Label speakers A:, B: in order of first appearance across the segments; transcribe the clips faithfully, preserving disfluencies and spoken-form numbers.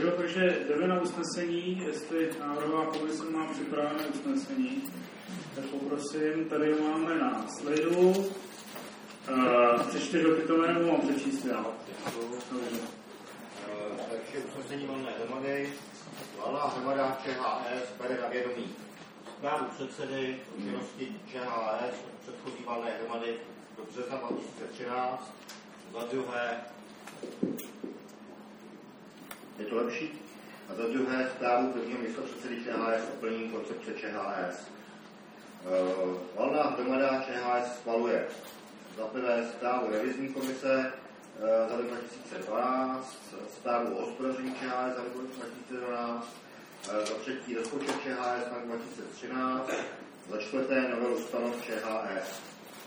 A: řekl, protože jdeme na usnesení, jestli návrhová komise má připravené usnesení, tak poprosím, tady ho máme na slidu. Uh, přečteš ho, ty to jméno mám přečíst já.
B: Takže usnesení volné hromady. Valná hromada ČHS bere na vědomí zprávu předsedy o činnosti ČHS předchozí valné hromady do března dva tisíce třináct. Za druhé, je to lepší? A za druhé zprávu prvního místopředsedy ČHS o plnění koncepce ČHS. Uh, valná hromada ČHS schvaluje za prvé zprávu revizní komise za rok dva tisíce dvanáct, zprávu o hospodaření ČHS za rok dva tisíce dvanáct, za třetí rozpočet ČHS na rok dva tisíce třináct, za čtvrté novelu stanov ČHS.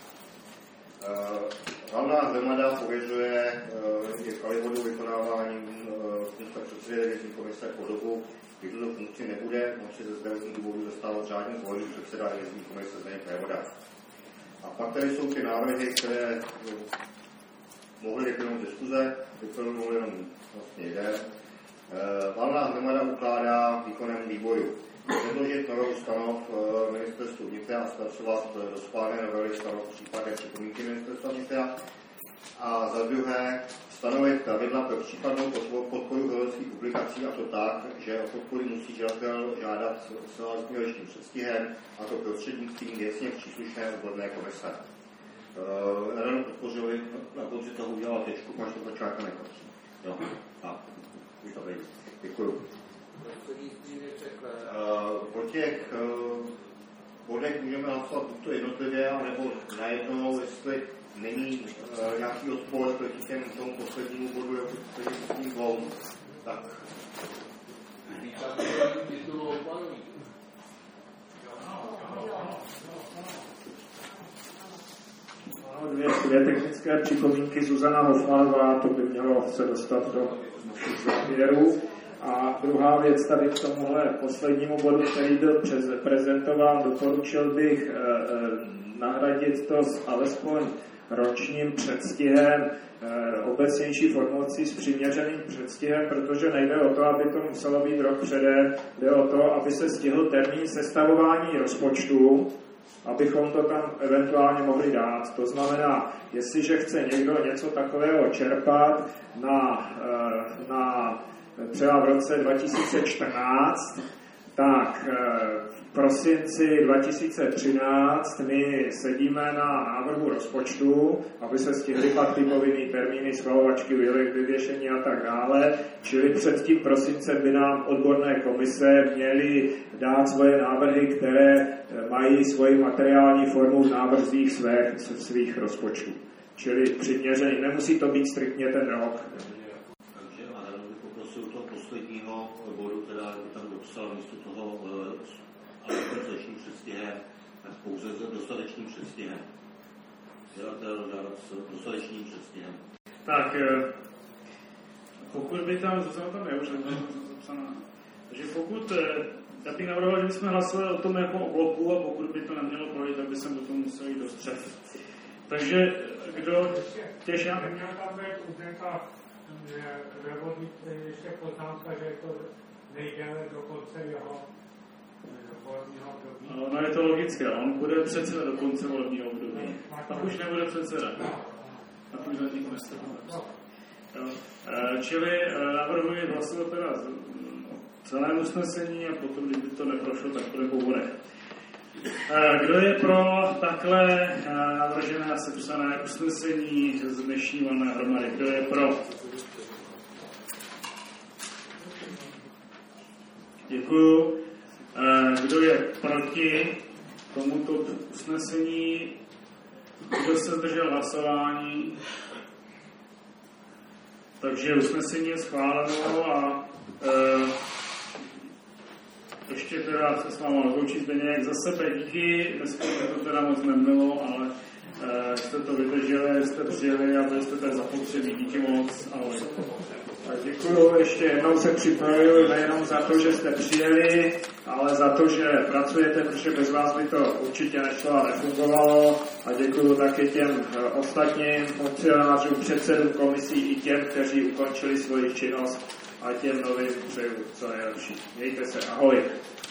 B: Valná hromada pověřuje Kalivodu vykonáváním funkce předsedy revizní komise po dobu, kdy tuto funkci nebude moci ze zdravotních důvodů zastávat řádně zvolený předseda revizní komise Zdeněk Vévoda. A pak tady jsou ty návrhy, které mohly vyplynout diskuze, vyplynout jenom vlastně jeden. Valná hromada ukládá výkonnému výboru předložit novelu stanov ministerstvu vnitra a zpracovat do schválené novely stanov případné připomínky ministerstva vnitra. A za druhé stanovit pravidla pro případnou podporu evropských publikací, a to tak, že o podporu musí žadatel žádat s náležitým předstihem, a to prostřednictvím věcně příslušné odborné komise. Ráno podpořili, na konci toho udělala tečku, máš to začátku nekončí. Jo, tak, už to vejde. Děkuju. Po těch bodech můžeme hlasovat buď to jednotlivě, anebo najednou, jestli není uh, nějaký odpor proti těm tomu poslednímu bodu, jako posledním dvou, tak.
A: Dvě, dvě technické připomínky. Zuzana Hofmanová, to by mělo se dostat do našich závěrů. A druhá věc tady k tomuhle poslednímu bodu, který byl prezentován, doporučil bych eh, eh, nahradit to s alespoň ročním předstihem, eh, obecnější formulací s přiměřeným předstihem, protože nejde o to, aby to muselo být rok předem, jde o to, aby se stihl termín sestavování rozpočtu, abychom to tam eventuálně mohli dát. To znamená, jestliže chce někdo něco takového čerpat na, eh, na třeba v roce dva tisíce čtrnáct, tak v prosinci dva tisíce třináct my sedíme na návrhu rozpočtu, aby se stihly pak ty povinný termíny, schvalovačky, vyvěšení a tak dále. Čili před tím prosincem by nám odborné komise měly dát svoje návrhy, které mají svoji materiální formu v návrzích svých, svých rozpočtů. Čili přiměřený, nemusí to být striktně ten rok.
B: Posledního bodu, teda by tam dopsal místo toho dostatečným předstihem, tak pouze s dostatečným předstihem. Žadatel žádat s dostatečným předstihem.
A: Tak, pokud by tam, Zuzana tam je už zapsaná, takže pokud, já bych navrhoval, že bychom hlasovali o tom jako o bloku, a pokud by to nemělo projít, tak by jsem do toho musel jít do střed. Takže, kdo těž já...
C: Neměl tam být údenka Vévodní ještě poznámka, že to nejděle do konce jeho volebního období.
A: No, no je to logické, on bude předseda do konce volebního období. Pak už nebude předseda. Pak už za tím nestane. Čili navrhuji hlasovat teda celé usnesení a potom, když by to neprošlo, tak bude po bodech. Kdo je pro takhle navržené a sepsané usnesení z dnešní valné hromady? Kdo je pro? Děkuju. Kdo je proti tomuto usnesení? Kdo se zdržel hlasování? Takže usnesení je schváleno a e, ještě teda se s vámi rozloučí Zdeněk. Za sebe díky, dneska mě to teda moc nemělo, ale e, jste to vydrželi, jste přijeli a byli jste tady zapotřebí. Díky moc, ahoj. Tak děkuju, ještě jednou se připojuji nejenom za to, že jste přijeli, ale za to, že pracujete, protože bez vás by to určitě nešlo a nefungovalo. A děkuju také těm ostatním funkcionářům, předsedům komisí i těm, kteří ukončili svoji činnost a těm novým přeju co nejlepší. Mějte se, ahoj.